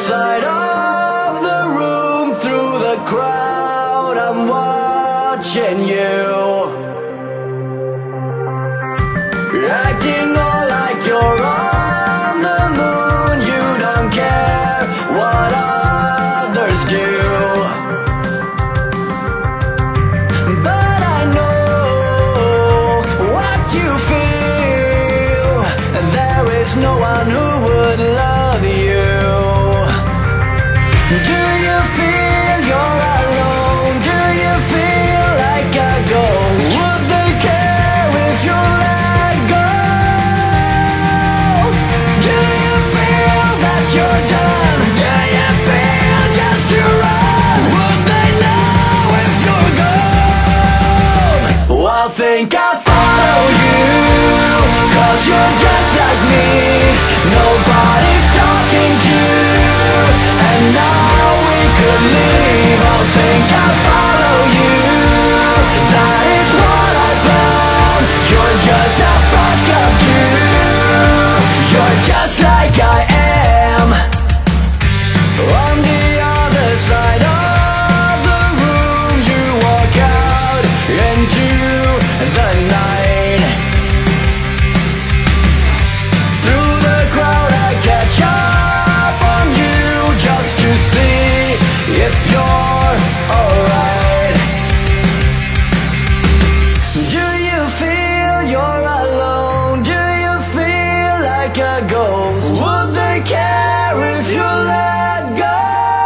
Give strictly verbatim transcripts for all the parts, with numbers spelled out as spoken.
side of the room, through the crowd, I'm watching you, acting all like you're on the moon. You don't care what others do, but I know what you feel. There is no one who would love you. Do you feel you're alone? Do you feel like a ghost? Would they care if you let go? Do you feel that you're done? Do you feel just to run? Would they know if you're gone? Well, I think I'll follow you, 'cause you're just like me. Nobody's talking to you, and now we could leave. I think I'll follow you, that is what I plan. You're just a fuck up dude. You're just like I am. On the other side of the room, you walk out into the night. Through the crowd I catch up on you, just to see if you're alright. Do you feel you're alone? Do you feel like a ghost? Would they care if you let go?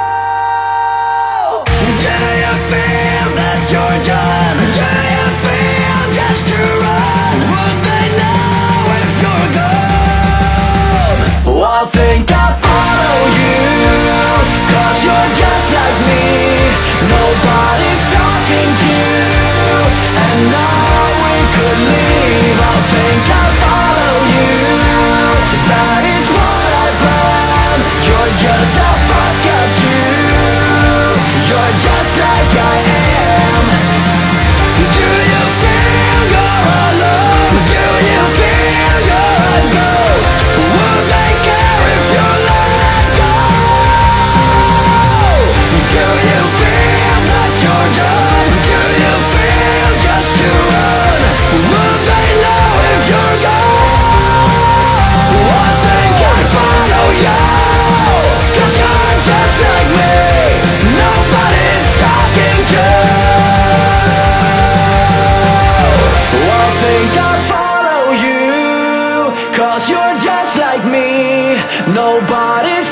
Do you feel that you're done? Do you feel just to run? Would they know if you're gone? Well, I think I'll follow you, 'cause you're just like me. Nobody's talking to you, and now we could leave. I think I'll follow you, that is what I plan. You're just a fuck up dude. You're just like I am. Do you feel you're alone? Do you feel you're a ghost? Would they care if you let go? Do you feel that you're done? Do you feel just to run? Would they know if you're gone? I think I follow you, 'cause you're just like me. Nobody's talking to. I think I follow you, 'cause you're just like me. Nobody's